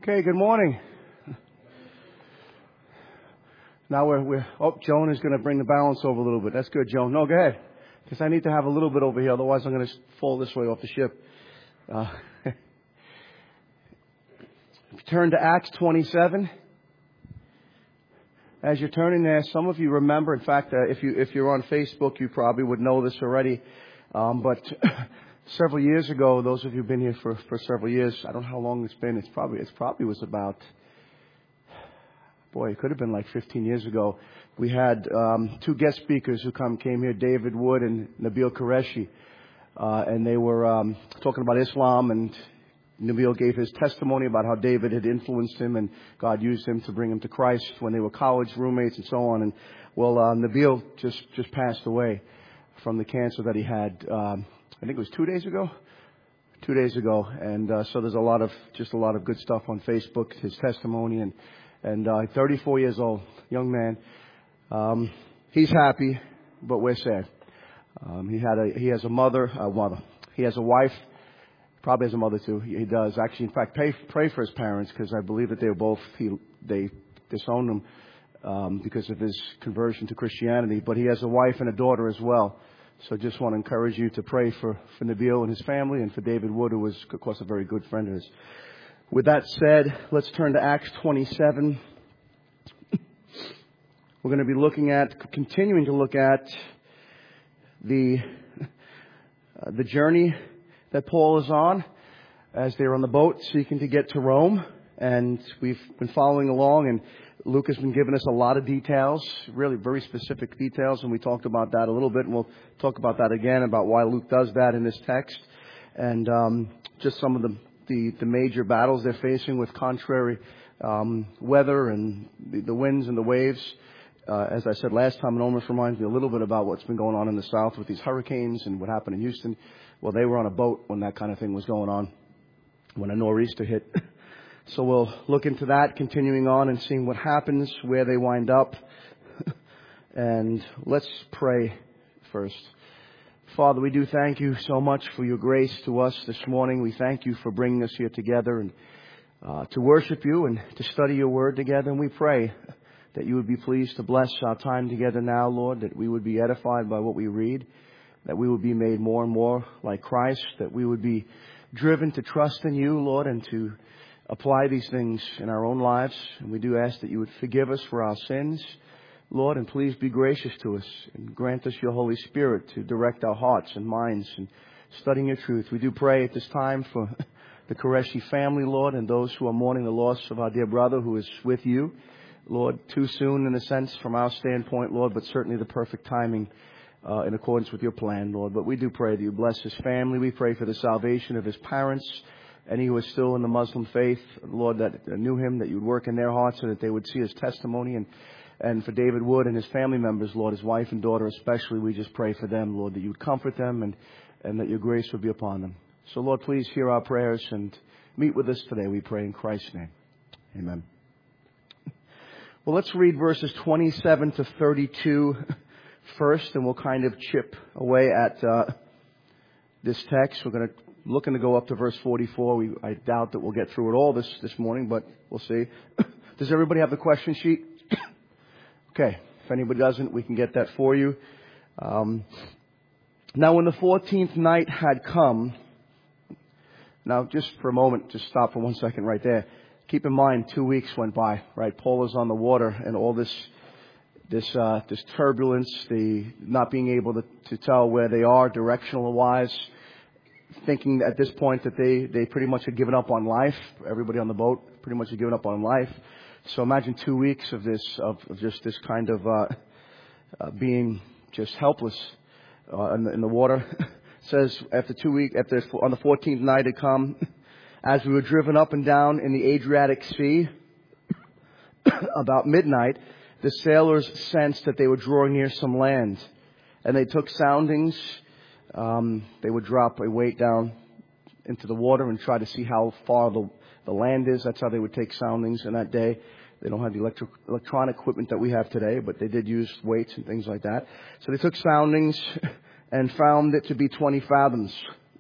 Okay, good morning. Now Joan is going to bring the balance over a little bit. That's good, Joan. No, go ahead. Because I need to have a little bit over here, otherwise I'm going to fall this way off the ship. Turn to Acts 27. As you're turning there, some of you remember, in fact, if you're on Facebook, you probably would know this already. But several years ago, those of you who've been here for several years, I don't know how long it's been. It probably was about, it could have been like 15 years ago. We had two guest speakers who came here, David Wood and Nabil Qureshi, and they were talking about Islam, and Nabil gave his testimony about how David had influenced him and God used him to bring him to Christ when they were college roommates and so on. And Nabil just passed away from the cancer that he had. I think it was 2 days ago. 2 days ago, and so there's a lot of good stuff on Facebook. His testimony and 34 years old, young man. He's happy, but we're sad. He has a mother. He has a wife. Probably has a mother too. He does actually. In fact, pray for his parents, because I believe that they disowned him because of his conversion to Christianity. But he has a wife and a daughter as well. So just want to encourage you to pray for Nabil and his family, and for David Wood, who was, of course, a very good friend of his. With that said, let's turn to Acts 27. We're going to be continuing to look at the journey that Paul is on as they're on the boat seeking to get to Rome. And we've been following along, and Luke has been giving us a lot of details, really very specific details, and we talked about that a little bit, and we'll talk about that again, about why Luke does that in this text, and just some of the major battles they're facing with contrary weather and the winds and the waves. As I said last time, it almost reminds me a little bit about what's been going on in the South with these hurricanes and what happened in Houston. Well, they were on a boat when that kind of thing was going on, when a nor'easter hit. So we'll look into that, continuing on and seeing what happens, where they wind up. And let's pray first. Father, we do thank you so much for your grace to us this morning. We thank you for bringing us here together and to worship you and to study your word together. And we pray that you would be pleased to bless our time together now, Lord, that we would be edified by what we read, that we would be made more and more like Christ, that we would be driven to trust in you, Lord, and to apply these things in our own lives. And we do ask that you would forgive us for our sins, Lord, and please be gracious to us and grant us your Holy Spirit to direct our hearts and minds in studying your truth. We do pray at this time for the Qureshi family, Lord, and those who are mourning the loss of our dear brother who is with you. Lord, too soon in a sense from our standpoint, Lord, but certainly the perfect timing in accordance with your plan, Lord. But we do pray that you bless his family. We pray for the salvation of his parents, any who are still in the Muslim faith, Lord, that knew him, that you would work in their hearts so that they would see his testimony. And for David Wood and his family members, Lord, his wife and daughter especially, we just pray for them, Lord, that you would comfort them and that your grace would be upon them. So, Lord, please hear our prayers and meet with us today, we pray in Christ's name. Amen. Well, let's read verses 27 to 32 first, and we'll kind of chip away at this text. We're going to looking to go up to verse 44. I doubt that we'll get through it all this morning, but we'll see. Does everybody have the question sheet? Okay. If anybody doesn't, we can get that for you. Now, when the 14th night had come, now just for a moment, just stop for 1 second right there. Keep in mind, 2 weeks went by, right? Paul is on the water, and all this turbulence, the not being able to tell where they are directional wise, thinking at this point that they pretty much had given up on life. Everybody on the boat pretty much had given up on life. So imagine 2 weeks of just this kind of being just helpless in the water. It says on the 14th night had come, as we were driven up and down in the Adriatic Sea, about midnight, the sailors sensed that they were drawing near some land, and they took soundings. They would drop a weight down into the water and try to see how far the land is. That's how they would take soundings in that day. They don't have the electronic equipment that we have today, but they did use weights and things like that. So they took soundings and found it to be 20 fathoms.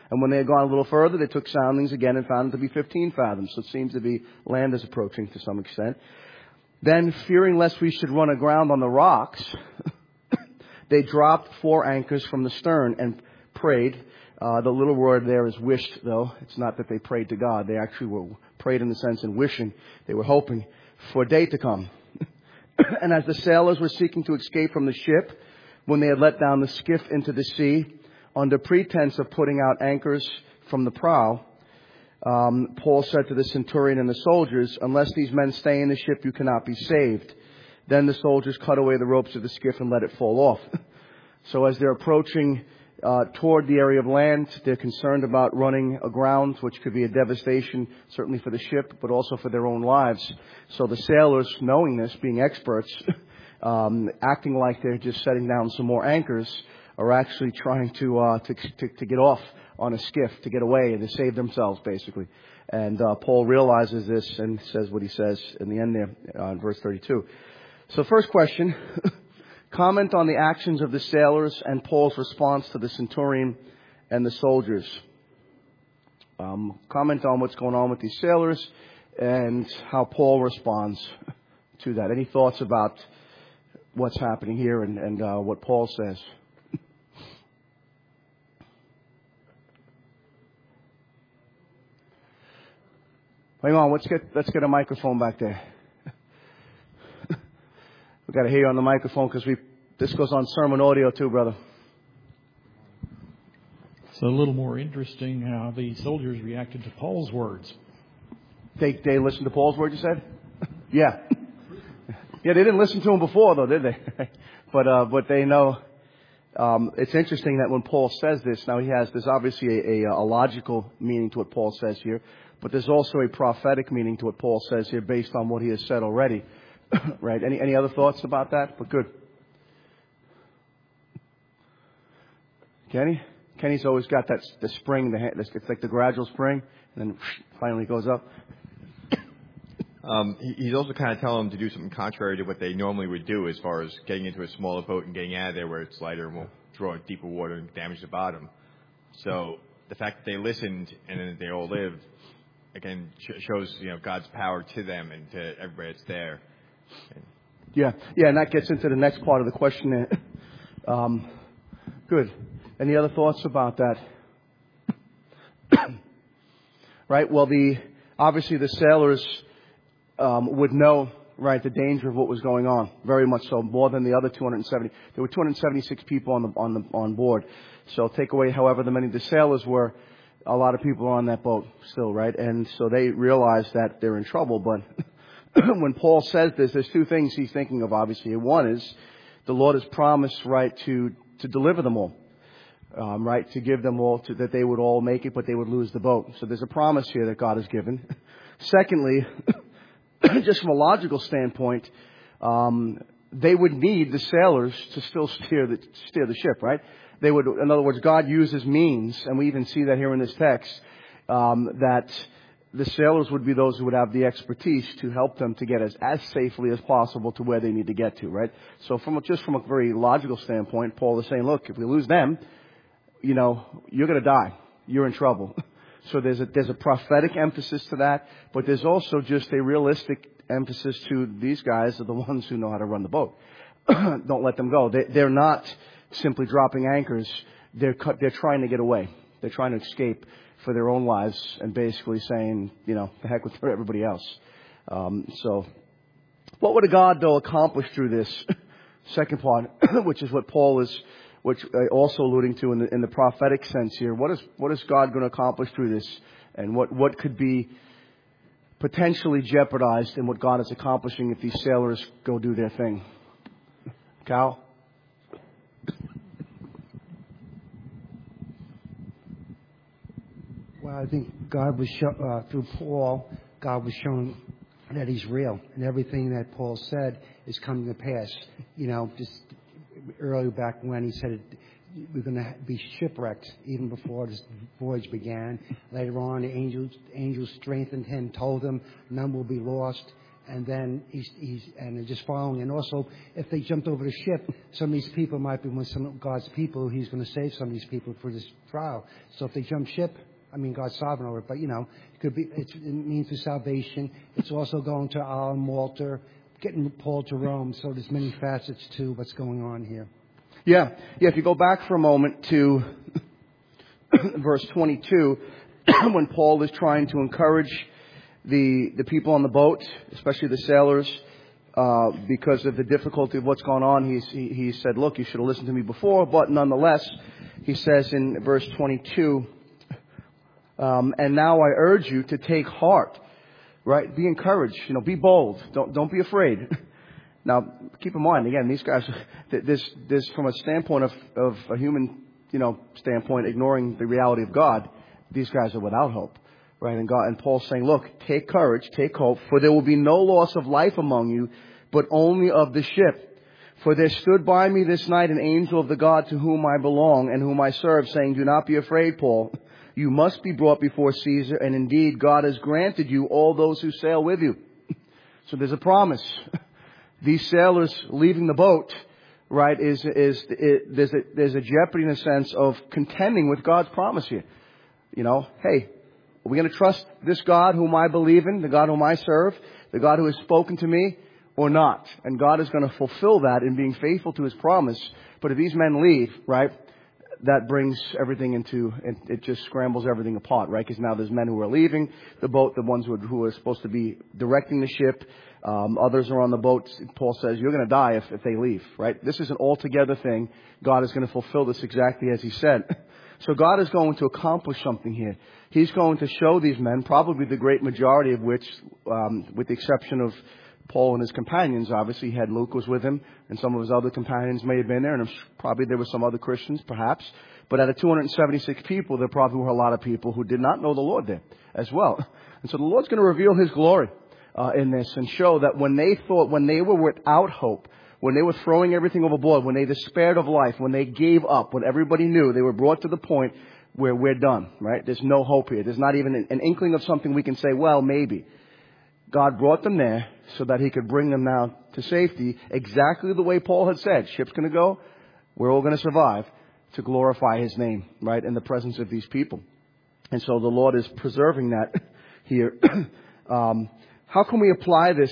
And when they had gone a little further, they took soundings again and found it to be 15 fathoms. So it seems to be land is approaching to some extent. Then, fearing lest we should run aground on the rocks, they dropped 4 anchors from the stern and prayed. The little word there is wished, though. It's not that they prayed to God. They actually were prayed in the sense in wishing. They were hoping for day to come. And as the sailors were seeking to escape from the ship, when they had let down the skiff into the sea, under pretense of putting out anchors from the prow, Paul said to the centurion and the soldiers, "Unless these men stay in the ship, you cannot be saved." Then the soldiers cut away the ropes of the skiff and let it fall off. So as they're approaching toward the area of land, they're concerned about running aground, which could be a devastation, certainly for the ship, but also for their own lives. So the sailors, knowing this, being experts, acting like they're just setting down some more anchors, are actually trying to get off on a skiff, to get away and to save themselves, basically. And Paul realizes this and says what he says in the end there, in verse 32. So first question, comment on the actions of the sailors and Paul's response to the centurion and the soldiers. Comment on what's going on with these sailors and how Paul responds to that. Any thoughts about what's happening here and what Paul says? Hang on, let's get a microphone back there. We've got to hear you on the microphone because this goes on sermon audio too, brother. It's a little more interesting how the soldiers reacted to Paul's words. They listened to Paul's words, you said? Yeah. Yeah, they didn't listen to him before, though, did they? But they know. It's interesting that when Paul says this, now there's obviously a logical meaning to what Paul says here, but there's also a prophetic meaning to what Paul says here based on what he has said already. Right? Any other thoughts about that? But good. Kenny's always got the spring, it's like the gradual spring, and then finally goes up. He's also kind of telling them to do something contrary to what they normally would do as far as getting into a smaller boat and getting out of there where it's lighter and won't draw deeper water and damage the bottom. So the fact that they listened and then they all lived, again, shows, God's power to them and to everybody that's there. Yeah, and that gets into the next part of the question. Good. Any other thoughts about that? Right. Well, obviously the sailors would know, right, the danger of what was going on. Very much so, more than the other 270. There were 276 people on board. So take away however many the sailors were, a lot of people are on that boat still, right? And so they realize that they're in trouble. But when Paul says this, there's 2 things he's thinking of, obviously. One is the Lord has promised, right, to deliver them all. Right, to give them all, that they would all make it, but they would lose the boat. So there's a promise here that God has given. Secondly, just from a logical standpoint, they would need the sailors to still steer the ship, right? They would, in other words, God uses means, and we even see that here in this text, that the sailors would be those who would have the expertise to help them to get as safely as possible to where they need to get to, right? So from a very logical standpoint, Paul is saying, look, if we lose them, you're going to die. You're in trouble. So there's a prophetic emphasis to that, but there's also just a realistic emphasis to these guys are the ones who know how to run the boat. Don't let them go. They're not simply dropping anchors. They're trying to get away. They're trying to escape for their own lives and basically saying, the heck with everybody else. So what would God, though, accomplish through this second part, which is what Paul is also alluding to in the prophetic sense here? What is God going to accomplish through this? And what could be potentially jeopardized in what God is accomplishing if these sailors go do their thing? Cal? Well, I think God was through Paul, God was showing that He's real, and everything that Paul said is coming to pass. Just earlier back when he said we're going to be shipwrecked even before this voyage began. Later on, the angels strengthened him, told him none will be lost, and then they're just following. And also, if they jumped over the ship, some of these people might be with some of God's people. He's going to save some of these people for this trial. So if they jump ship, I mean, God's sovereign over it, but it could be. It means for salvation. It's also going to Malta, getting Paul to Rome. So there's many facets to what's going on here. Yeah. If you go back for a moment to verse 22, when Paul is trying to encourage the people on the boat, especially the sailors, because of the difficulty of what's going on, he said, look, you should have listened to me before, but nonetheless, he says in verse 22, and now I urge you to take heart, right? Be encouraged, be bold, don't be afraid. Now, keep in mind, again, these guys, this from a standpoint of a human, standpoint, ignoring the reality of God, these guys are without hope, right? And Paul's saying, look, take courage, take hope, for there will be no loss of life among you, but only of the ship. For there stood by me this night an angel of the God to whom I belong and whom I serve, saying, do not be afraid, Paul. You must be brought before Caesar, and indeed God has granted you all those who sail with you. So there's a promise. These sailors leaving the boat, right, there's a jeopardy in a sense of contending with God's promise here. Hey, are we going to trust this God whom I believe in, the God whom I serve, the God who has spoken to me, or not? And God is going to fulfill that in being faithful to His promise. But if these men leave, right, that brings everything it just scrambles everything apart, right? Because now there's men who are leaving the boat, the ones who are supposed to be directing the ship. Others are on the boat. Paul says, you're going to die if they leave, right? This is an altogether thing. God is going to fulfill this exactly as He said. So God is going to accomplish something here. He's going to show these men, probably the great majority of which, with the exception of Paul and his companions, obviously he had Luke was with him, and some of his other companions may have been there, and probably there were some other Christians, perhaps. But out of 276 people, there probably were a lot of people who did not know the Lord there as well. And so the Lord's going to reveal His glory in this and show that when they were without hope, when they were throwing everything overboard, when they despaired of life, when they gave up, when everybody knew, they were brought to the point where we're done, right? There's no hope here. There's not even an inkling of something we can say, well, maybe. God brought them there so that He could bring them now to safety, exactly the way Paul had said. Ship's going to go. We're all going to survive to glorify His name, right, in the presence of these people. And so the Lord is preserving that here. How can we apply this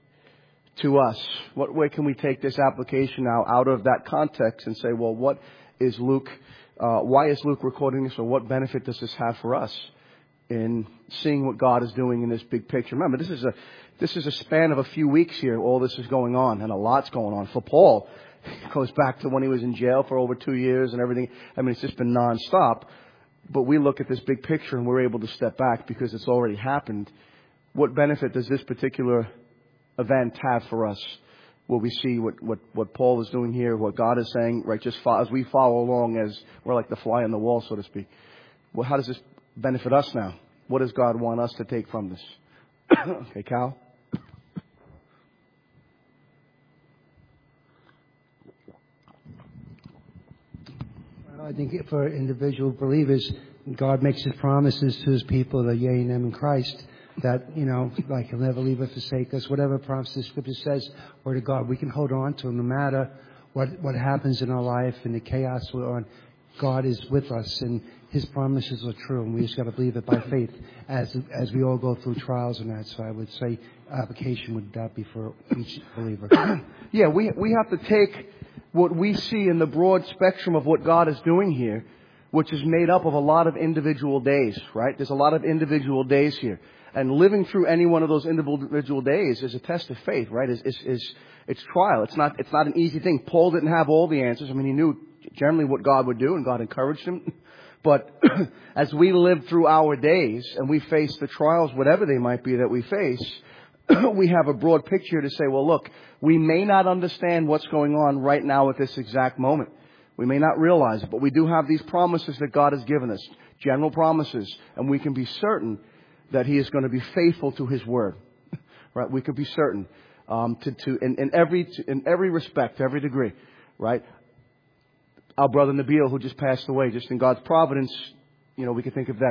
to us? What way can we take this application now out of that context and say, well, what is Luke? Why is Luke recording this, or what benefit does this have for us in seeing what God is doing in this big picture? Remember, this is a span of a few weeks here. All this is going on, and a lot's going on. For Paul, it goes back to when he was in jail for over 2 years and everything. I mean, it's just been nonstop. But we look at this big picture and we're able to step back because it's already happened. What benefit does this particular event have for us? Will we see what Paul is doing here, what God is saying, right? Just as we follow along, as we're like the fly on the wall, so to speak. Well, how does this benefit us now? What does God want us to take from this? Okay, Cal? Well, I think for individual believers, God makes His promises to His people, the yea and amen in Christ, that, like He'll never leave or forsake us. Whatever promise the Scripture says, or to God, we can hold on to Him no matter what happens in our life and the chaos we're on. God is with us, and His promises are true, and we just got to believe it by faith as we all go through trials and that. So I would say application would that be for each believer. Yeah, we have to take what we see in the broad spectrum of what God is doing here, which is made up of a lot of individual days, right? There's a lot of individual days here. And living through any one of those individual days is a test of faith, right? It's trial. It's not an easy thing. Paul didn't have all the answers. I mean, he knew generally what God would do, and God encouraged him. But as we live through our days and we face the trials, whatever they might be that we face, we have a broad picture to say, well, look, we may not understand what's going on right now at this exact moment. We may not realize it, but we do have these promises that God has given us, general promises, and we can be certain that He is going to be faithful to His word, right? We could be certain in every respect, every degree, right? Our brother Nabil, who just passed away, just in God's providence, we could think of that.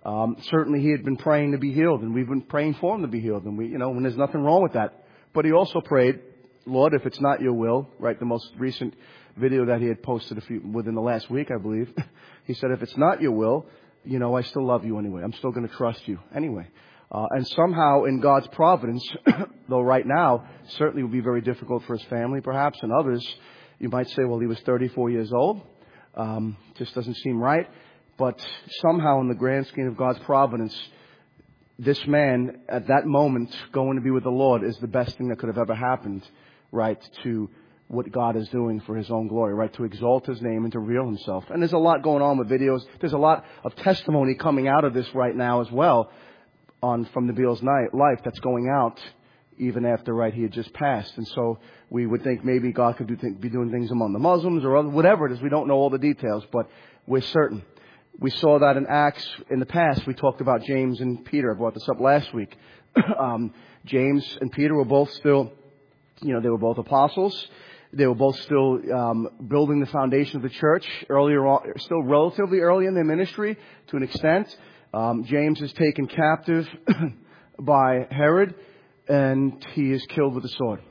Certainly he had been praying to be healed, and we've been praying for him to be healed, and and there's nothing wrong with that. But he also prayed, Lord, if it's not your will, right? The most recent video that he had posted within the last week, I believe, he said, if it's not your will, I still love you anyway. I'm still going to trust you anyway. And somehow in God's providence, though right now, certainly would be very difficult for his family perhaps, and others, you might say, well, he was 34 years old. Just doesn't seem right. But somehow in the grand scheme of God's providence, this man at that moment going to be with the Lord is the best thing that could have ever happened, right, to what God is doing for his own glory, right, to exalt his name and to reveal himself. And there's a lot going on with videos. There's a lot of testimony coming out of this right now as well from Nabil's life that's going out even after, right, he had just passed. And so we would think maybe God could be doing things among the Muslims or whatever it is. We don't know all the details, but we're certain. We saw that in Acts in the past. We talked about James and Peter. I brought this up last week. James and Peter were both still, they were both apostles. They were both still building the foundation of the church earlier on, still relatively early in their ministry to an extent. James is taken captive by Herod, and he is killed with a sword.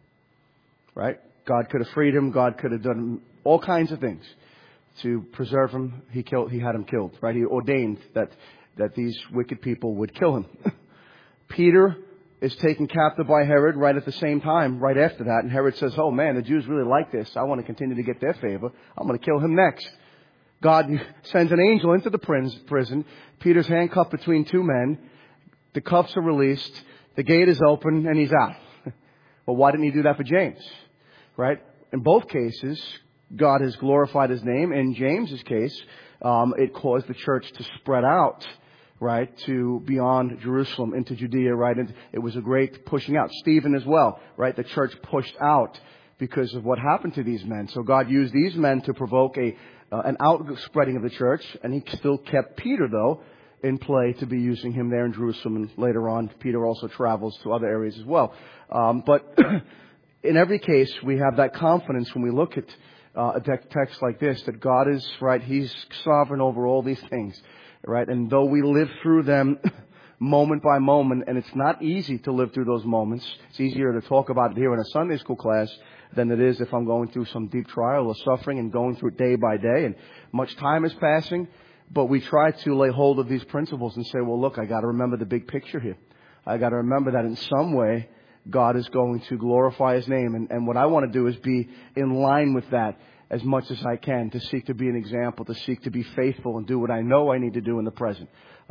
Right? God could have freed him. God could have done all kinds of things to preserve him. He had him killed. Right? He ordained that these wicked people would kill him. Peter is taken captive by Herod right at the same time, right after that. And Herod says, oh man, the Jews really like this. I want to continue to get their favor. I'm going to kill him next. God sends an angel into the prison. Peter's handcuffed between two men. The cuffs are released. The gate is open and he's out. Well, why didn't he do that for James? Right? In both cases, God has glorified his name. In James's case, it caused the church to spread out, right, to beyond Jerusalem into Judea, right? And it was a great pushing out. Stephen as well, right? The church pushed out because of what happened to these men. So God used these men to provoke an outspreading of the church, and he still kept Peter, though, in play to be using him there in Jerusalem. And later on, Peter also travels to other areas as well. But in every case, we have that confidence when we look at a text like this, that God is, right, he's sovereign over all these things, right? And though we live through them moment by moment, and it's not easy to live through those moments. It's easier to talk about it here in a Sunday school class than it is if I'm going through some deep trial or suffering and going through it day by day, and much time is passing. But we try to lay hold of these principles and say, well, look, I got to remember the big picture here. I got to remember that in some way God is going to glorify his name. And what I want to do is be in line with that as much as I can, to seek to be an example, to seek to be faithful and do what I know I need to do in the present.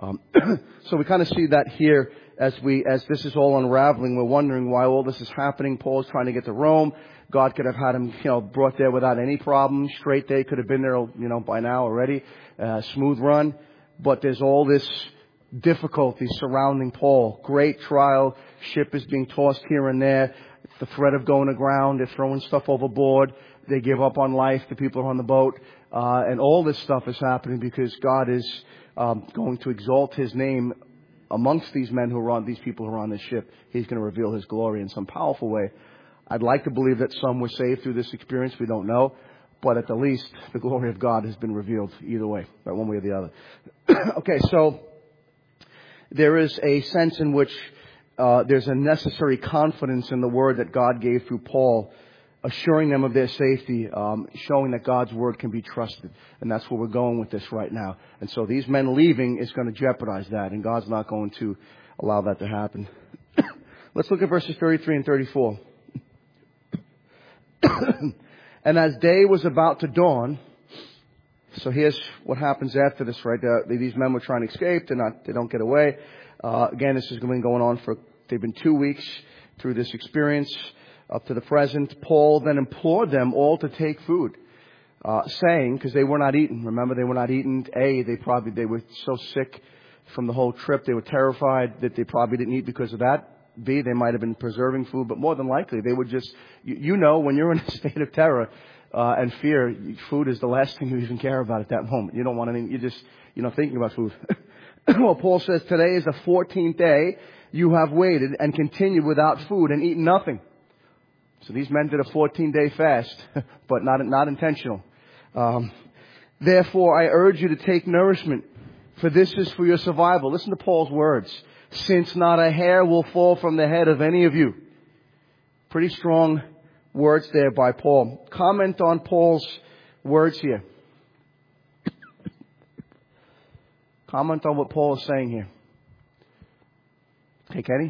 So we kind of see that here as this is all unraveling. We're wondering why all this is happening. Paul's trying to get to Rome. God could have had him, brought there without any problem. Straight day, could have been there, by now already. Smooth run. But there's all this difficulty surrounding Paul. Great trial. Ship is being tossed here and there. It's the threat of going aground. They're throwing stuff overboard. They give up on life. The people are on the boat. And all this stuff is happening because God is going to exalt his name amongst these men these people who are on this ship. He's going to reveal his glory in some powerful way. I'd like to believe that some were saved through this experience. We don't know. But at the least, the glory of God has been revealed either way, right, one way or the other. Okay, so there is a sense in which there's a necessary confidence in the word that God gave through Paul, assuring them of their safety, showing that God's word can be trusted. And that's where we're going with this right now. And so these men leaving is going to jeopardize that, and God's not going to allow that to happen. Let's look at verses 33 and 34. And as day was about to dawn, so here's what happens after this, right? These men were trying to escape. They don't get away. Again, this has been going on they've been 2 weeks through this experience up to the present. Paul then implored them all to take food, saying, because they were not eating. Remember, they were not eating. They were so sick from the whole trip. They were terrified that they probably didn't eat because of that. B, they might have been preserving food, but more than likely they would just, when you're in a state of terror and fear, food is the last thing you even care about at that moment. You don't want anything. You're not thinking about food. Well, Paul says, today is the 14th day you have waited and continued without food and eaten nothing. So these men did a 14-day fast, but not intentional. Therefore, I urge you to take nourishment, For this is for your survival. Listen to Paul's words. Since not a hair will fall from the head of any of you. Pretty strong words there by Paul. Comment on Paul's words here. Comment on what Paul is saying here. Okay, Kenny?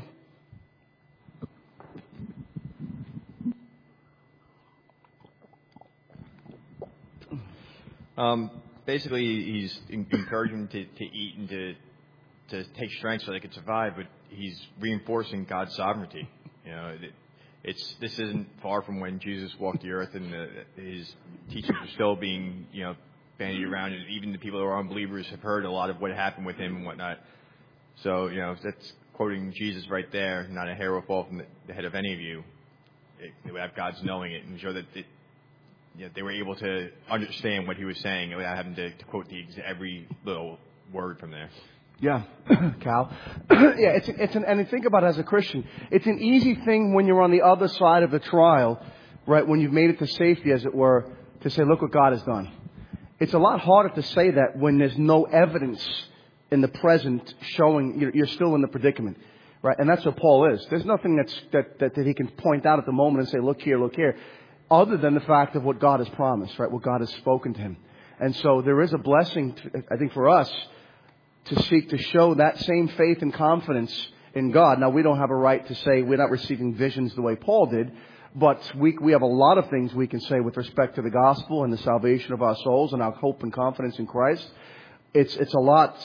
Basically, he's encouraging them to eat and to take strength so they could survive, but he's reinforcing God's sovereignty. You know, this isn't far from when Jesus walked the earth and his teachings are still being, bandied around, and even the people who are unbelievers have heard a lot of what happened with him and whatnot. So, that's quoting Jesus right there. Not a hair will fall from the head of any of you. They would have God's knowing it and show that they were able to understand what he was saying without having to quote every little word from there. Yeah, Cal. Yeah, and think about it as a Christian. It's an easy thing when you're on the other side of the trial, right? When you've made it to safety, as it were, to say, look what God has done. It's a lot harder to say that when there's no evidence in the present showing you're still in the predicament, right? And that's what Paul is. There's nothing that he can point out at the moment and say, look here, other than the fact of what God has promised, right? What God has spoken to him. And so there is a blessing, I think, for us to seek to show that same faith and confidence in God. Now, we don't have a right to say we're not receiving visions the way Paul did, but we have a lot of things we can say with respect to the gospel and the salvation of our souls and our hope and confidence in Christ. It's a lot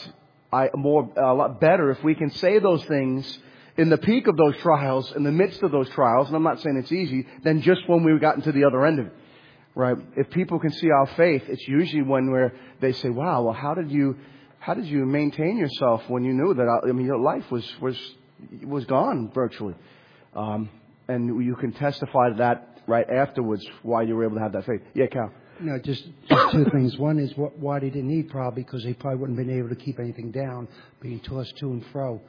better if we can say those things in the peak of those trials, in the midst of those trials, and I'm not saying it's easy, than just when we've gotten to the other end of it. Right? If people can see our faith, it's usually when they say, wow, well, how did you maintain yourself when you knew that, your life was gone virtually? And you can testify to that right afterwards why you were able to have that faith. Yeah, Cal. No, just two things. One is why they didn't eat, probably because they probably wouldn't have been able to keep anything down, being tossed to and fro.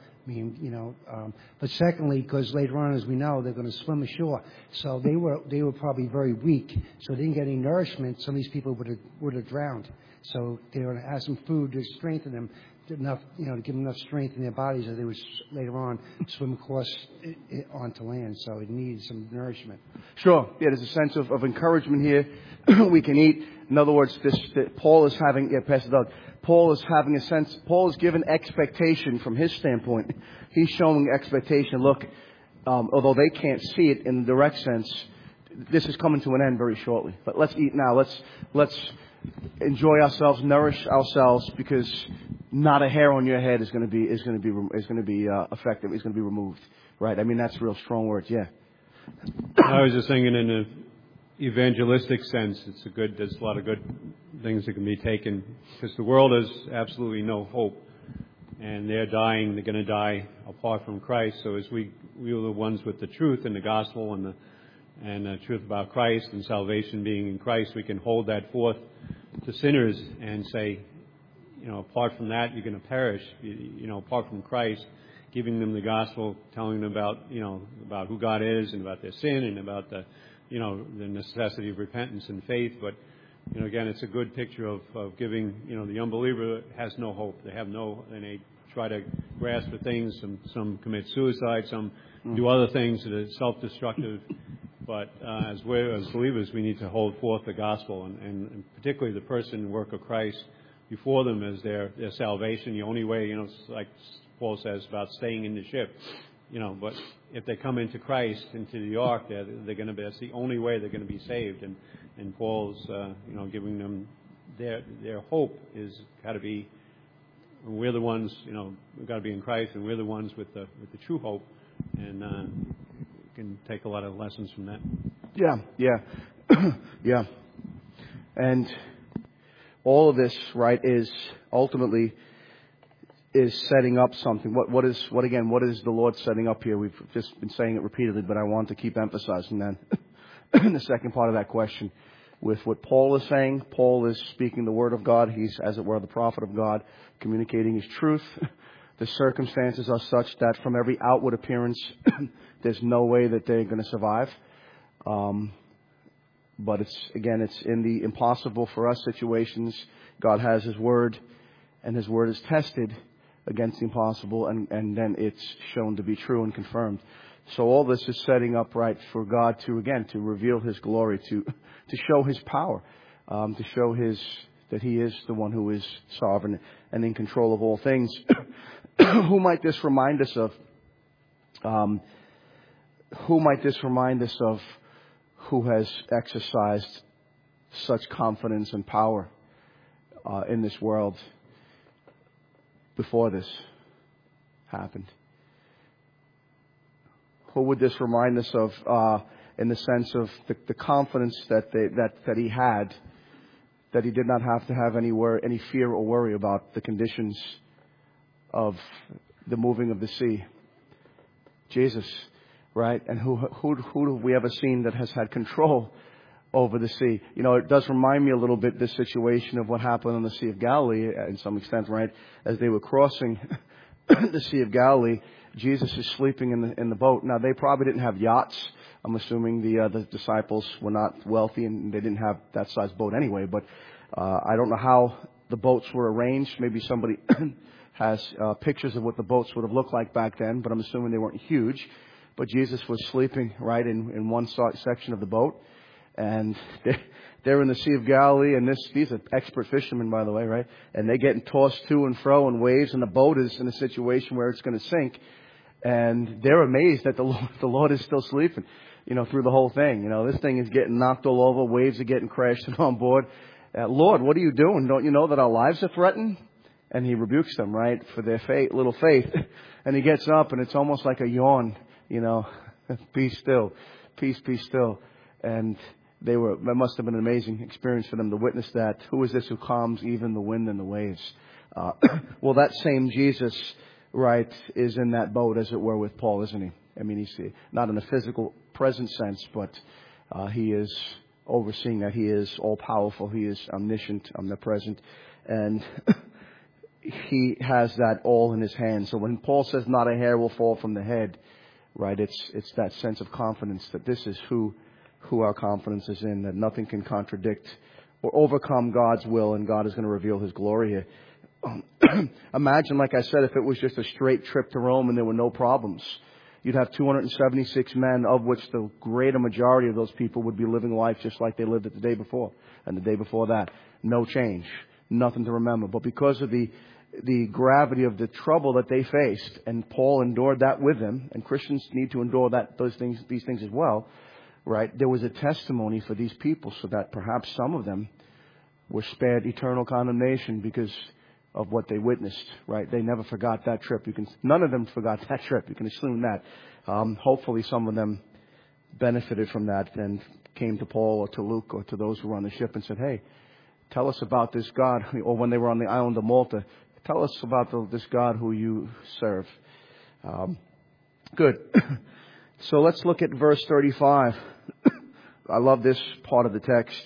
But secondly, because later on, as we know, they're going to swim ashore. So they were probably very weak. So they didn't get any nourishment. Some of these people would have drowned. So they were going to have some food to strengthen them enough, to give them enough strength in their bodies that they would later on swim across onto land. So it needs some nourishment. Sure. Yeah, there's a sense of encouragement here. We can eat. In other words, Paul is having, Pastor Doug, Paul is given expectation from his standpoint. He's showing expectation. Look, although they can't see it in the direct sense, this is coming to an end very shortly. But let's eat now. Let's enjoy ourselves, nourish ourselves, because not a hair on your head is going to be effective. It's going to be removed. Right? I mean, that's real strong words. Yeah. I was just thinking in an evangelistic sense, there's a lot of good things that can be taken, because the world has absolutely no hope, and they're going to die apart from Christ. So as we are the ones with the truth and the gospel and the truth about Christ and salvation being in Christ, we can hold that forth to sinners and say, apart from that, you're going to perish. Apart from Christ, giving them the gospel, telling them about who God is and about their sin and about the necessity of repentance and faith. But, again, it's a good picture of giving, the unbeliever has no hope. And they try to grasp for things. Some commit suicide. Some do other things that are self-destructive. But as believers, we need to hold forth the gospel, and particularly the person and work of Christ before them as their salvation. The only way, like Paul says about staying in the ship, but if they come into Christ, into the ark, that's the only way they're going to be saved. And Paul's, giving them their hope is got to be, we're the ones, we've got to be in Christ, and we're the ones with the true hope, and can take a lot of lessons from that. Yeah. And all of this, right, is ultimately setting up something. What is the Lord setting up here? We've just been saying it repeatedly, but I want to keep emphasizing that in the second part of that question. With what Paul is saying, Paul is speaking the word of God. He's, as it were, the prophet of God, communicating his truth. The circumstances are such that from every outward appearance, there's no way that they're going to survive. But it's in the impossible for us situations. God has his word, and His Word is tested against the impossible, and then it's shown to be true and confirmed. So all this is setting up right for God to reveal His glory, to show His power, to show that He is the one who is sovereign and in control of all things. Who might this remind us of? Who might this remind us of who has exercised such confidence and power in this world before this happened? Who would this remind us of in the sense of the confidence that he had, that he did not have to have any fear or worry about the conditions of the moving of the sea? Jesus, right? And who have we ever seen that has had control over the sea? You know, it does remind me a little bit this situation of what happened on the Sea of Galilee, in some extent, right? As they were crossing the Sea of Galilee, Jesus is sleeping in the boat. Now, they probably didn't have yachts. I'm assuming the disciples were not wealthy and they didn't have that size boat anyway. But I don't know how the boats were arranged. Maybe somebody has pictures of what the boats would have looked like back then, but I'm assuming they weren't huge. But Jesus was sleeping right in one section of the boat, and they're in the Sea of Galilee, and these are expert fishermen, by the way, right? And they're getting tossed to and fro in waves, and the boat is in a situation where it's going to sink, and they're amazed that the Lord is still sleeping, you know, through the whole thing. You know, this thing is getting knocked all over, waves are getting crashed on board. Lord, what are you doing? Don't you know that our lives are threatened? And He rebukes them, right, for their little faith. And He gets up, and it's almost like a yawn, you know, be still, peace, be still. And that must have been an amazing experience for them to witness that. Who is this who calms even the wind and the waves? Well, that same Jesus, right, is in that boat, as it were, with Paul, isn't he? I mean, he's not in a physical present sense, but he is overseeing that. He is all-powerful. He is omniscient, omnipresent. And He has that all in His hands. So when Paul says not a hair will fall from the head, right, it's that sense of confidence that this is who our confidence is in, that nothing can contradict or overcome God's will, and God is going to reveal His glory here. Imagine, like I said, if it was just a straight trip to Rome and there were no problems. You'd have 276 men, of which the greater majority of those people would be living life just like they lived it the day before and the day before that. No change. Nothing to remember. But because of the gravity of the trouble that they faced, and Paul endured that with them, and Christians need to endure these things as well, right? There was a testimony for these people, so that perhaps some of them were spared eternal condemnation because of what they witnessed, right? They never forgot that trip. None of them forgot that trip. You can assume that. Hopefully some of them benefited from that and came to Paul or to Luke or to those who were on the ship and said, hey, tell us about this God. Or when they were on the island of Malta, tell us about this God who you serve. Good. So let's look at verse 35. I love this part of the text.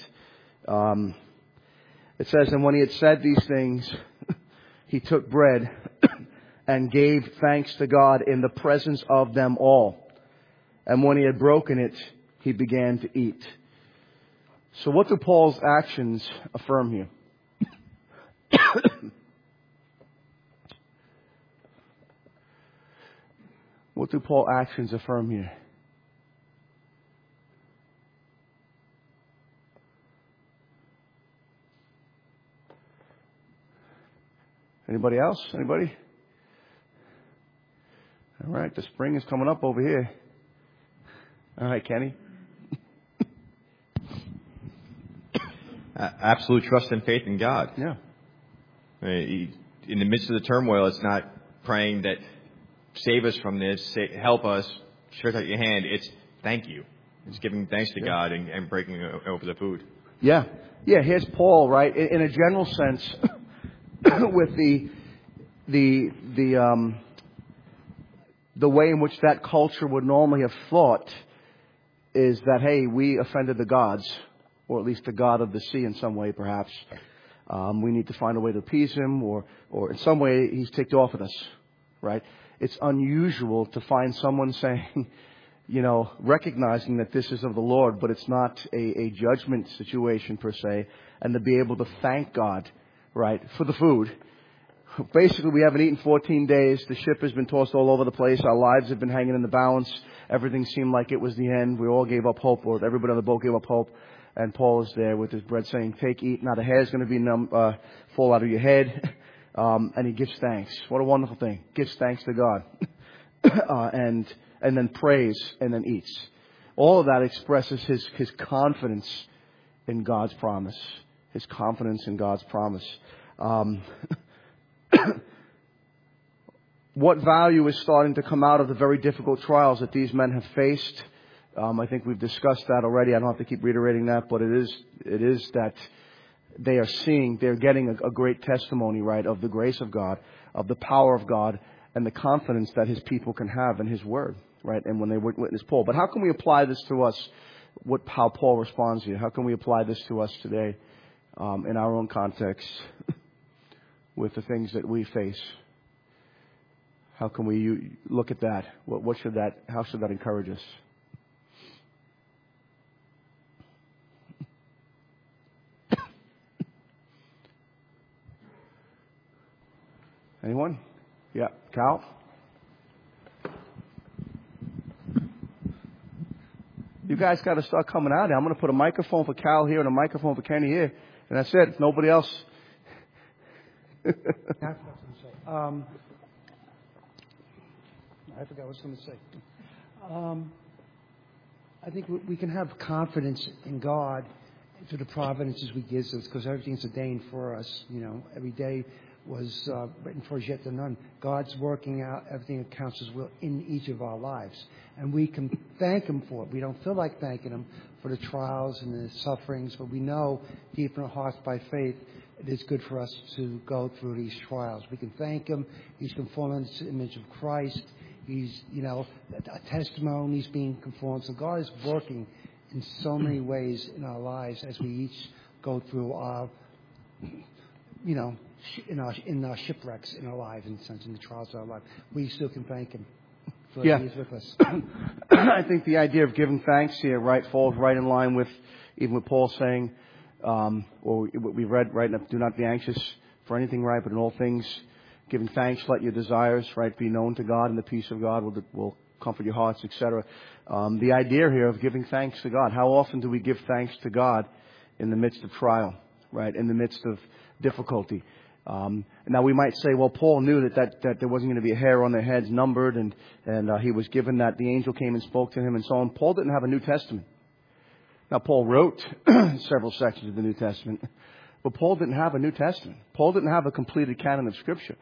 It says, and when He had said these things, He took bread and gave thanks to God in the presence of them all. And when He had broken it, He began to eat. So what do Paul's actions affirm here? What do Paul's actions affirm here? Anybody else? Anybody? All right, the spring is coming up over here. All right, Kenny. Absolute trust and faith in God. Yeah. In the midst of the turmoil, it's not praying that save us from this, help us, stretch out your hand. It's thank you. It's giving thanks to God and breaking over the food. Yeah. Yeah, here's Paul, right? In a general sense, with the way in which that culture would normally have thought is that, hey, we offended the gods, or at least the God of the sea in some way, perhaps. We need to find a way to appease Him, or in some way He's ticked off at us, right? It's unusual to find someone saying, you know, recognizing that this is of the Lord, but it's not a judgment situation per se, and to be able to thank God, right, for the food, Basically, we haven't eaten 14 days. The ship has been tossed all over the place. Our lives have been hanging in the balance. Everything seemed like it was the end. We all gave up hope, or everybody on the boat gave up hope. And Paul is there with his bread saying, take, eat. Now the hair is going to be fall out of your head. And he gives thanks. What a wonderful thing. Gives thanks to God. And then prays and then eats. All of that expresses his confidence in God's promise. His confidence in God's promise. What value is starting to come out of the very difficult trials that these men have faced? I think we've discussed that already. I don't have to keep reiterating that, but it is that they're getting a great testimony, right, of the grace of God, of the power of God, and the confidence that His people can have in His Word, right? And when they witness Paul. But how can we apply this to us? How Paul responds here? How can we apply this to us today, in our own context, with the things that we face? How can we look at that? How should that encourage us? Anyone? Yeah, Cal? You guys got to start coming out here. I'm going to put a microphone for Cal here and a microphone for Kenny here, and that's it. Nobody else. I forgot what I was going to say. I think we can have confidence in God through the providences He gives us, because everything's ordained for us. You know, every day was written for us, yet to none. God's working out everything that counts as will in each of our lives. And we can thank Him for it. We don't feel like thanking Him for the trials and the sufferings, but we know deep in our hearts by faith it is good for us to go through these trials. We can thank Him. He's conformed to the image of Christ. He's, a testimony. He's being conformed. So God is working in so many ways in our lives as we each go through our, in our shipwrecks in our lives, in a sense, in the trials of our life. We still can thank Him for that He's with us. I think the idea of giving thanks here, right, falls right in line with even with Paul saying, or what we read, right, do not be anxious for anything, right, but in all things, giving thanks, let your desires, right, be known to God, and the peace of God will comfort your hearts, etc. The idea here of giving thanks to God. How often do we give thanks to God in the midst of trial, right, in the midst of difficulty? Now we might say, well, Paul knew that there wasn't going to be a hair on their heads numbered, and he was given that the angel came and spoke to him and so on. Paul didn't have a New Testament. Now Paul wrote several sections of the New Testament, but Paul didn't have a New Testament. Paul didn't have a completed canon of Scripture.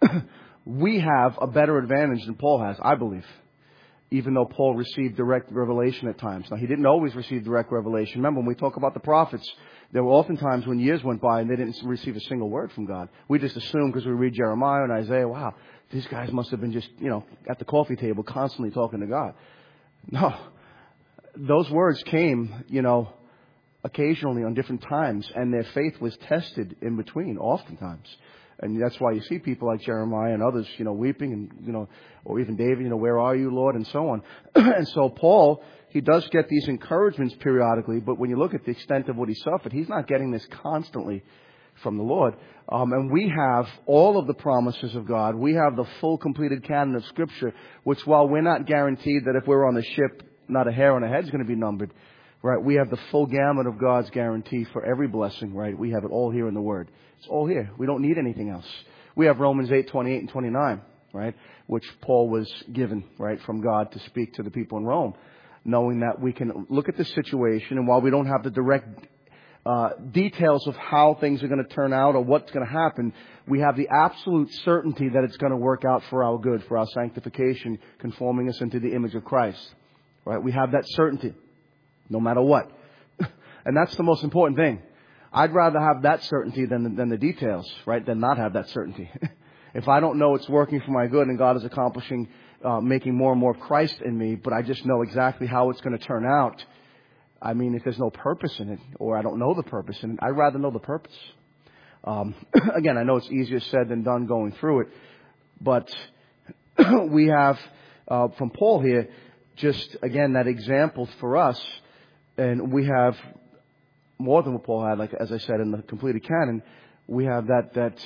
We have a better advantage than Paul has, I believe, even though Paul received direct revelation at times. Now, he didn't always receive direct revelation. Remember, when we talk about the prophets, there were often times when years went by and they didn't receive a single word from God. We just assume because we read Jeremiah and Isaiah, wow, these guys must have been just, at the coffee table constantly talking to God. No. Those words came, occasionally on different times, and their faith was tested in between, oftentimes. And that's why you see people like Jeremiah and others, weeping and, or even David, where are you, Lord, and so on. And so Paul, he does get these encouragements periodically, but when you look at the extent of what he suffered, he's not getting this constantly from the Lord. And we have all of the promises of God. We have the full completed canon of Scripture, which while we're not guaranteed that if we're on the ship, not a hair on our head is going to be numbered, right? We have the full gamut of God's guarantee for every blessing, right? We have it all here in the Word. It's all here. We don't need anything else. We have Romans 8:28 and 29, right? Which Paul was given, right, from God to speak to the people in Rome, knowing that we can look at the situation, and while we don't have the direct details of how things are going to turn out or what's going to happen, we have the absolute certainty that it's going to work out for our good, for our sanctification, conforming us into the image of Christ, right? We have that certainty, no matter what. And that's the most important thing. I'd rather have that certainty than the details, right, than not have that certainty. If I don't know it's working for my good and God is accomplishing, making more and more of Christ in me, but I just know exactly how it's going to turn out, I mean, if there's no purpose in it, or I don't know the purpose in it, I'd rather know the purpose. Again, I know it's easier said than done going through it, but we have, from Paul here, just, again, that example for us, and we have more than what Paul had, like as I said, in the completed canon, we have that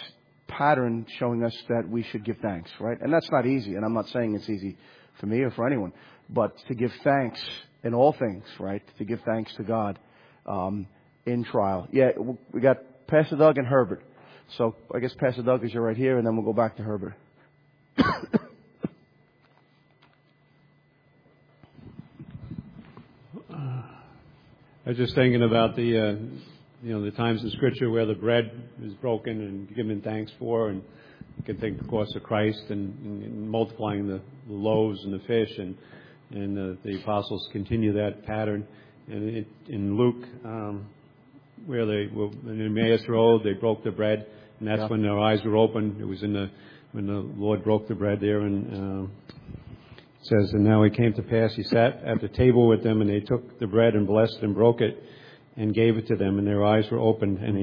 pattern showing us that we should give thanks, right? And that's not easy, and I'm not saying it's easy for me or for anyone, but to give thanks in all things, right? To give thanks to God in trial. Yeah, we got Pastor Doug and Herbert. So I guess Pastor Doug is right here, and then we'll go back to Herbert. I was just thinking about the times in Scripture where the bread is broken and given thanks for, and you can think, of course, of Christ and multiplying the loaves and the fish, and the apostles continue that pattern. And in Luke, where they were in the Emmaus Road, they broke the bread, and that's when their eyes were opened. It was when the Lord broke the bread there, and it says, and now it came to pass, he sat at the table with them, and they took the bread and blessed and broke it and gave it to them, and their eyes were opened, and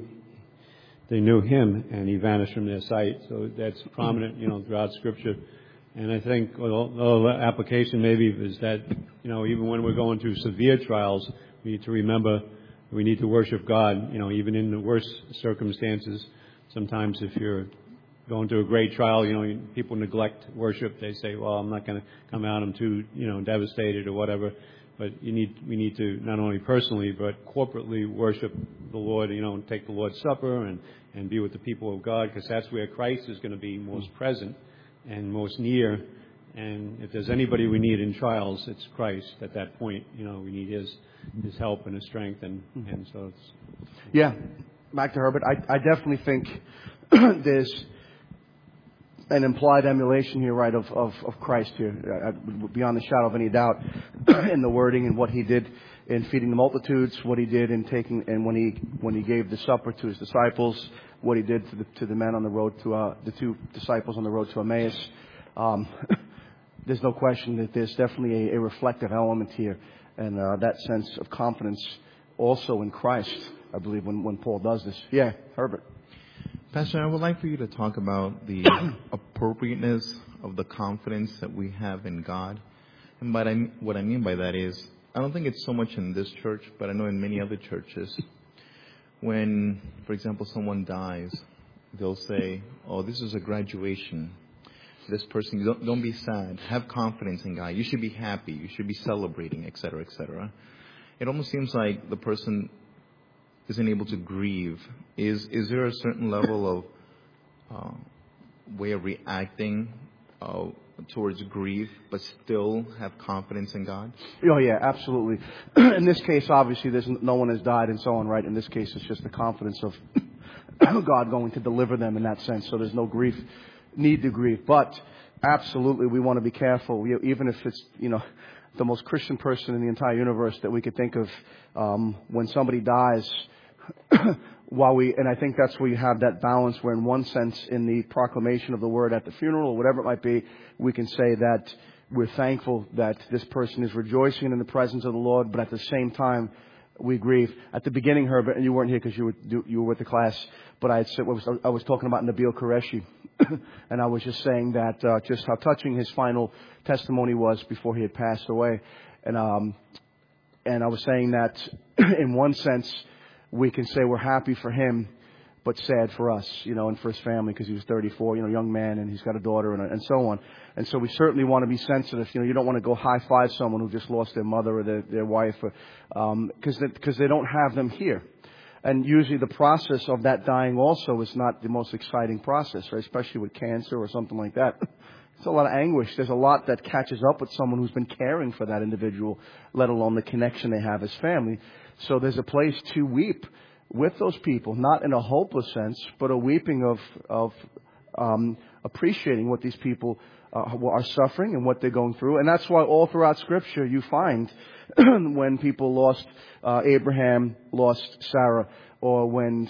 they knew him, and he vanished from their sight. So that's prominent, throughout Scripture. And I think the application maybe is that, even when we're going through severe trials, we need to remember we need to worship God, even in the worst circumstances. Sometimes if you're going through a great trial, people neglect worship. They say, well, I'm not going to come out, I'm too, devastated or whatever. But we need to not only personally, but corporately worship the Lord, and take the Lord's Supper and be with the people of God, because that's where Christ is going to be most present and most near. And if there's anybody we need in trials, it's Christ at that point. We need his help and his strength. And so it's... Yeah. Back to Herbert. I definitely think there's an implied emulation here, right, of Christ here, beyond the shadow of any doubt, in the wording and what he did in feeding the multitudes, what he did in taking, and when he gave the supper to his disciples, what he did to the men on the road to the two disciples on the road to Emmaus. There's no question that there's definitely a reflective element here, and that sense of confidence also in Christ, I believe, when Paul does this. Yeah, Herbert. Pastor, I would like for you to talk about the appropriateness of the confidence that we have in God. And what I mean by that is, I don't think it's so much in this church, but I know in many other churches, when, for example, someone dies, they'll say, oh, this is a graduation. This person, don't be sad. Have confidence in God. You should be happy. You should be celebrating, etc., etc. It almost seems like the person isn't able to grieve. Is there a certain level of way of reacting towards grief, but still have confidence in God? Oh, yeah, absolutely. In this case, obviously, no one has died and so on, right? In this case, it's just the confidence of God going to deliver them in that sense. So there's no need to grieve. But absolutely, we want to be careful, even if it's, the most Christian person in the entire universe that we could think of, when somebody dies, and I think that's where you have that balance where in one sense in the proclamation of the word at the funeral or whatever it might be, we can say that we're thankful that this person is rejoicing in the presence of the Lord, but at the same time we grieve. At the beginning, Herbert, and you weren't here because you were with the class, but I was talking about Nabil Qureshi, and I was just saying that just how touching his final testimony was before he had passed away, and I was saying that in one sense we can say we're happy for him, but sad for us, and for his family, because he was 34, young man, and he's got a daughter and so on. And so we certainly want to be sensitive. You don't want to go high five someone who just lost their mother or their wife, because they don't have them here. And usually the process of that dying also is not the most exciting process, right? Especially with cancer or something like that. It's a lot of anguish. There's a lot that catches up with someone who's been caring for that individual, let alone the connection they have as family. So there's a place to weep with those people, not in a hopeless sense, but a weeping of appreciating what these people are suffering and what they're going through. And that's why all throughout Scripture you find when people lost Abraham, lost Sarah, or when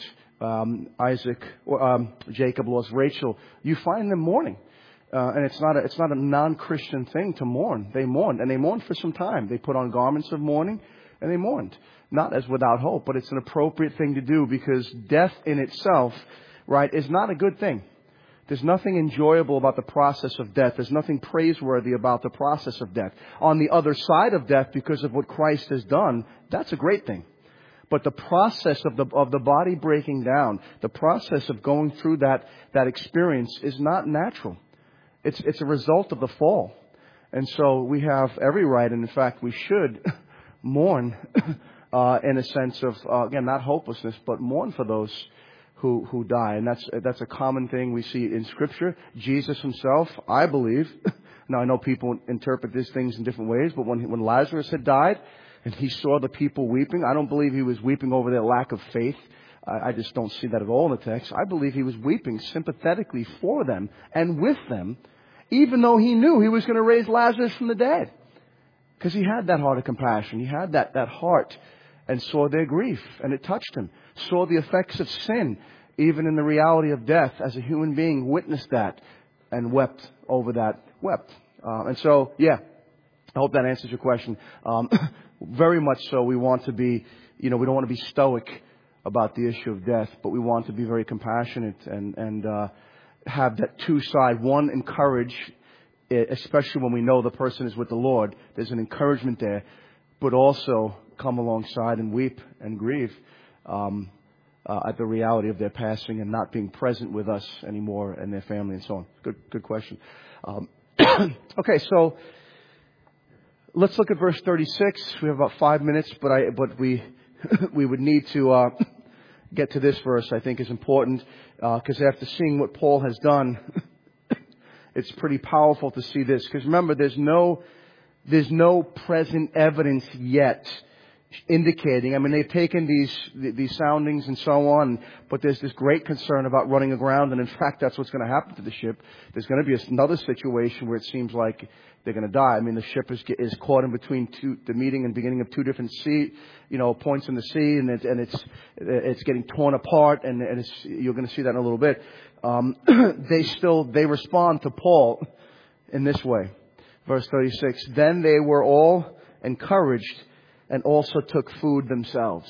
Jacob lost Rachel, you find them mourning. And it's not a non-Christian thing to mourn. They mourned, and they mourned for some time. They put on garments of mourning, and they mourned. Not as without hope, but it's an appropriate thing to do, because death in itself, right, is not a good thing. There's nothing enjoyable about the process of death. There's nothing praiseworthy about the process of death. On the other side of death, because of what Christ has done, that's a great thing. But the process of the body breaking down, the process of going through that experience is not natural. It's a result of the fall. And so we have every right, and in fact we should mourn in a sense of, again, not hopelessness, but mourn for those who die. And that's a common thing we see in Scripture. Jesus himself, I believe, now I know people interpret these things in different ways, but when Lazarus had died and he saw the people weeping, I don't believe he was weeping over their lack of faith. I just don't see that at all in the text. I believe he was weeping sympathetically for them and with them, even though he knew he was going to raise Lazarus from the dead. Because he had that heart of compassion. He had that heart and saw their grief, and it touched him. Saw the effects of sin, even in the reality of death, as a human being, witnessed that and wept over that. And so, yeah, I hope that answers your question. Very much so, we want to be, we don't want to be stoic about the issue of death, but we want to be very compassionate and have that two side. One, encourage, especially when we know the person is with the Lord. There's an encouragement there, but also come alongside and weep and grieve at the reality of their passing and not being present with us anymore and their family and so on. Good question. Okay, so let's look at verse 36. We have about 5 minutes, but we would need to get to this verse. I think is important because after seeing what Paul has done, it's pretty powerful to see this. Because remember, there's no present evidence yet indicating. I mean, they've taken these soundings and so on, but there's this great concern about running aground, and in fact, that's what's going to happen to the ship. There's going to be another situation where it seems like they're going to die. I mean, the ship is caught in between the meeting and beginning of two different points in the sea, and it's getting torn apart, and you're going to see that in a little bit. They respond to Paul in this way. Verse 36, then they were all encouraged and also took food themselves.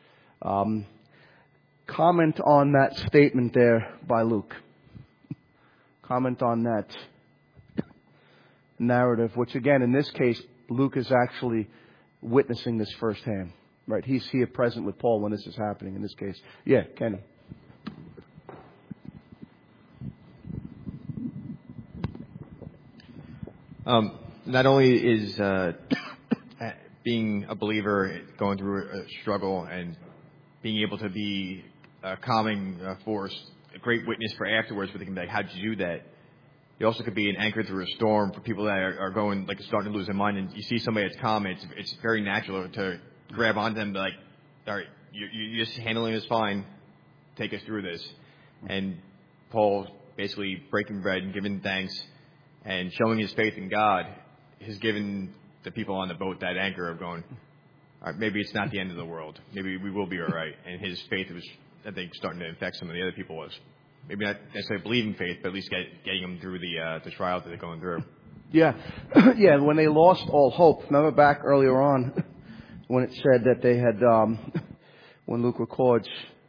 Comment on that statement there by Luke. Comment on that narrative, which again, in this case, Luke is actually witnessing this firsthand. Right? He's here present with Paul when this is happening in this case. Yeah, Ken. Not only is being a believer, going through a struggle, and being able to be a calming force, a great witness for afterwards, where they can be like, how'd you do that? It also could be an anchor through a storm for people that are going, like, starting to lose their mind, and you see somebody that's calm, it's very natural to grab onto them and be like, all right, you're just handling this fine, take us through this. And Paul basically breaking bread and giving thanks and showing his faith in God has given the people on the boat that anchor of going, all right, maybe it's not the end of the world. Maybe we will be all right. And his faith was, I think, starting to infect some of the other people. Was maybe not necessarily believing faith, but at least getting them through the trials that they're going through. Yeah. Yeah, when they lost all hope. Remember back earlier on when it said that they had, when Luke records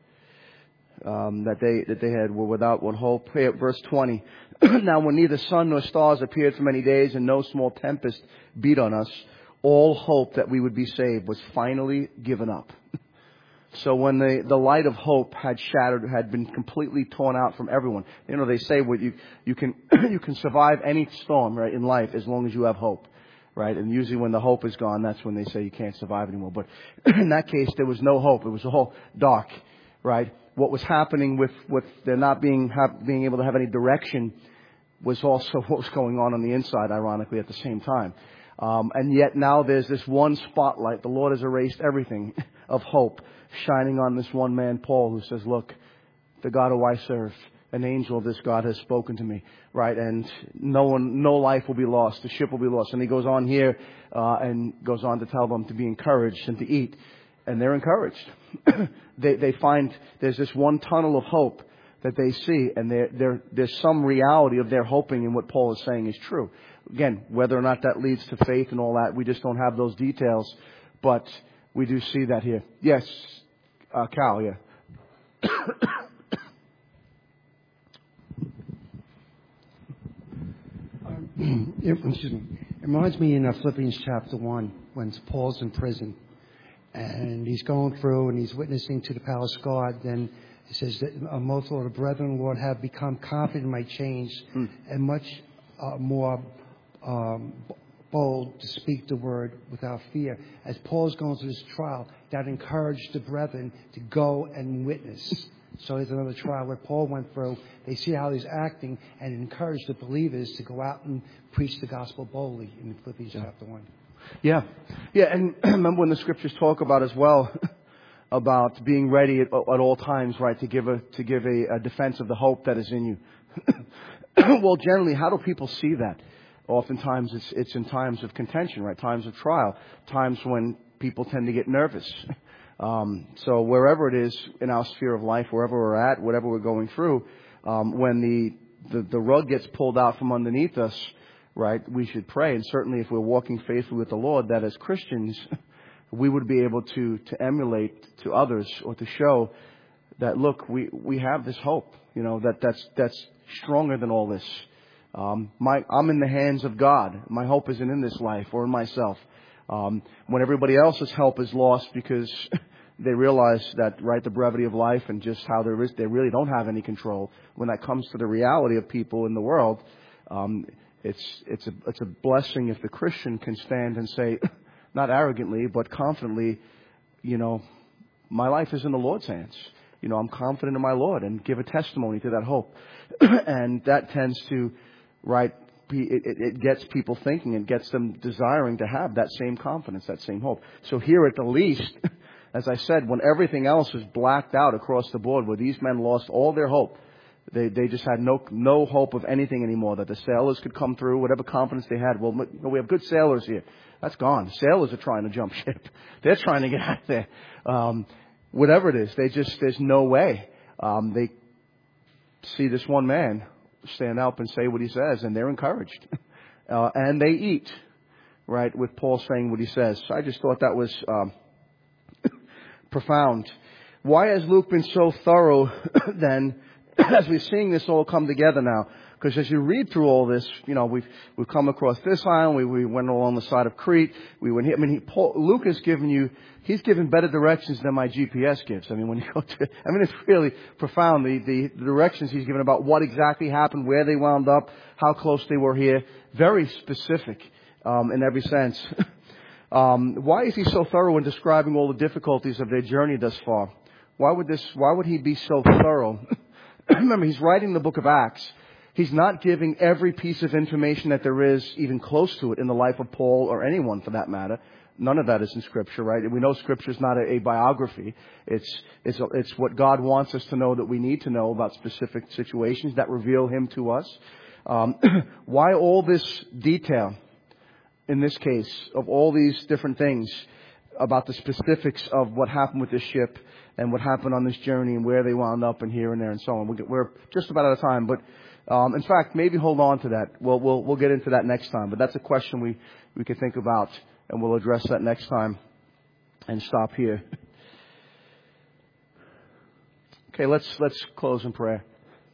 that they were without one hope. Here, verse 20. Now when neither sun nor stars appeared for many days and no small tempest beat on us, all hope that we would be saved was finally given up. So when the light of hope had shattered, had been completely torn out from everyone. They say you can you can survive any storm, right, in life as long as you have hope, right? And usually when the hope is gone, that's when they say you can't survive anymore. But in that case, there was no hope. It was all dark, right? What was happening with there not being able to have any direction was also what was going on the inside, ironically, at the same time. And yet now there's this one spotlight. The Lord has erased everything of hope, shining on this one man, Paul, who says, look, the God who I serve, an angel of this God has spoken to me, right? And no life will be lost. The ship will be lost. And he goes on here, and goes on to tell them to be encouraged and to eat. And they're encouraged. They find there's this one tunnel of hope that they see, and there's some reality of their hoping in what Paul is saying is true. Again, whether or not that leads to faith and all that, we just don't have those details, but we do see that here. Yes, Cal, yeah. It reminds me in Philippians chapter 1, when Paul's in prison, and he's going through and he's witnessing to the palace guard. Then it says that most of the brethren, Lord, have become confident in my change and much more bold to speak the word without fear. As Paul's going through this trial, that encouraged the brethren to go and witness. So there's another trial where Paul went through. They see how he's acting and encouraged the believers to go out and preach the gospel boldly in Philippians chapter 1. Yeah. And remember when the scriptures talk about as well about being ready at all times, right, to give a defense of the hope that is in you. Well, generally, how do people see that? Oftentimes it's in times of contention, right? Times of trial, times when people tend to get nervous. So wherever it is in our sphere of life, wherever we're at, whatever we're going through, when the rug gets pulled out from underneath us, right, we should pray. And certainly if we're walking faithfully with the Lord, that as Christians, we would be able to emulate to others or to show that, look, we have this hope, that's stronger than all this. I'm in the hands of God. My hope isn't in this life or in myself. When everybody else's help is lost because they realize that, right, the brevity of life and just how they really don't have any control. When that comes to the reality of people in the world, it's a blessing if the Christian can stand and say, not arrogantly, but confidently, my life is in the Lord's hands. I'm confident in my Lord, and give a testimony to that hope. And that tends to, right, it gets people thinking and gets them desiring to have that same confidence, that same hope. So here at the least, as I said, when everything else is blacked out across the board, where these men lost all their hope, they just had no hope of anything anymore, that the sailors could come through, whatever confidence they had. Well, we have good sailors here. That's gone. Sailors are trying to jump ship. They're trying to get out there. Whatever it is, there's no way. They see this one man stand up and say what he says, and they're encouraged. And they eat, right, with Paul saying what he says. So I just thought that was profound. Why has Luke been so thorough then, as we're seeing this all come together now? Because as you read through all this, we've come across this island, we went along the side of Crete, we went here. Luke has he's given better directions than my GPS gives. When you go it's really profound, the directions he's given about what exactly happened, where they wound up, how close they were here. Very specific, in every sense. Why is he so thorough in describing all the difficulties of their journey thus far? Why would he be so thorough? Remember, he's writing the book of Acts. He's not giving every piece of information that there is even close to it in the life of Paul or anyone for that matter. None of that is in Scripture, right? We know Scripture is not a biography. It's what God wants us to know that we need to know about specific situations that reveal Him to us. Why all this detail in this case of all these different things about the specifics of what happened with this ship and what happened on this journey and where they wound up and here and there and so on? We're just about out of time, but in fact, maybe hold on to that. We'll get into that next time. But that's a question we could think about, and we'll address that next time and stop here. Okay, let's close in prayer.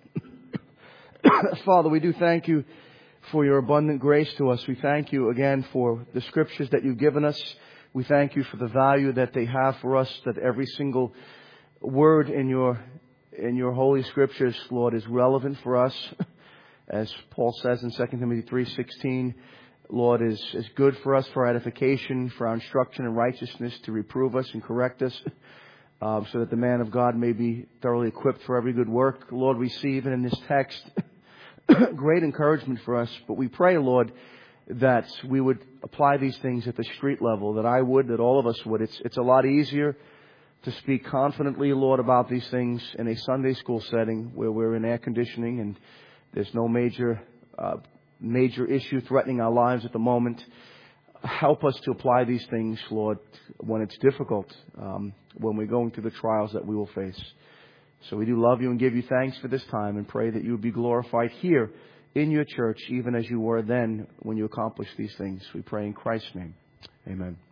Father, we do thank you for your abundant grace to us. We thank you again for the scriptures that you've given us. We thank you for the value that they have for us, that every single word in your holy scriptures, Lord, is relevant for us. As Paul says in 2 Timothy 3:16, Lord, is good for us for edification, for our instruction in righteousness, to reprove us and correct us, so that the man of God may be thoroughly equipped for every good work. Lord, we see even in this text great encouragement for us. But we pray, Lord, that we would apply these things at the street level, that all of us would. It's a lot easier to speak confidently, Lord, about these things in a Sunday school setting where we're in air conditioning and there's no major issue threatening our lives at the moment. Help us to apply these things, Lord, when it's difficult, when we're going through the trials that we will face. So we do love you and give you thanks for this time and pray that you would be glorified here in your church, even as you were then when you accomplished these things. We pray in Christ's name. Amen.